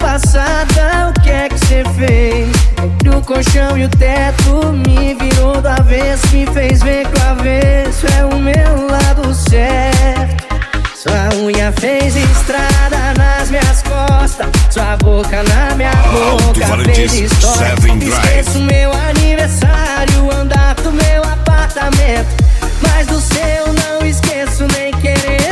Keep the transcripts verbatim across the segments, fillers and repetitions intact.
passada, o que é que cê fez? Entre o colchão e o teto, me virou do avesso, me fez ver que o avesso é o meu lado certo. Sua unha fez estrada nas minhas costas, sua boca na minha boca fez história. Esqueço meu aniversário, andar do meu apartamento, mas do seu não esqueço nem querendo.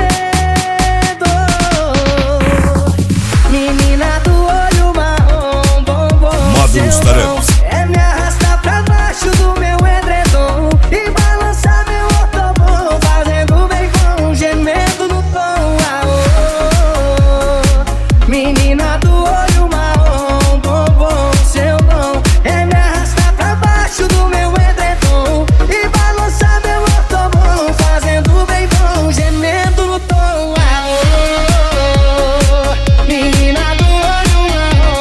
Menina do olho marrom, bombom, seu dom é me arrastar pra baixo do meu edredom e balançar meu otobom, fazendo bem bom, gemendo no tom. Aô, menina do olho marrom, bombom, seu dom é me arrastar pra baixo do meu edredom e balançar meu otobom, fazendo bem bom, gemendo no tom. Aô, menina do olho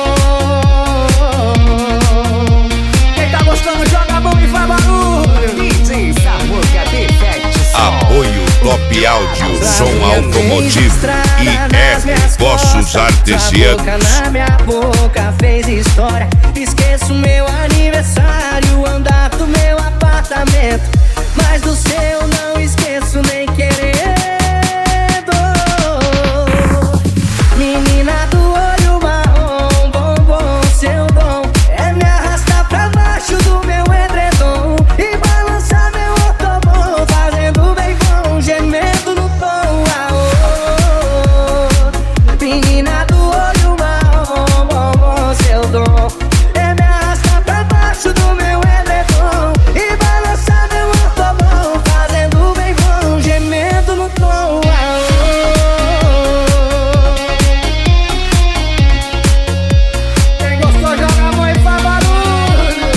marrom. Quem tá gostando joga a mão e faz barulho. D J Samuca Defect Som. Apoio Top Áudio, som automotivo e F Poços Artesianos. Na minha boca fez história. Esqueço meu aniversário, andar do meu apartamento, mas do seu não esqueço nem querendo. Menina do olho marrom, bombom, seu dom é me arrastar pra baixo do meu edredom e balançar meu otobom, fazendo bem bom, gemendo no tom. Aô, menina do olho marrom, bombom, seu dom é me arrastar pra baixo do meu edredom e balançar meu otobom, fazendo bem bom, gemendo no tom. Aô, quem gostou joga a mão e faz barulho.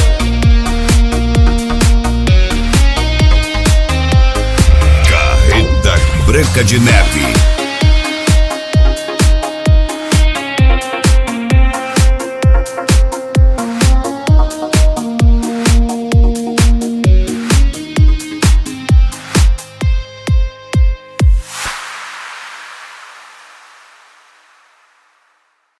Carreta Branca de Neve,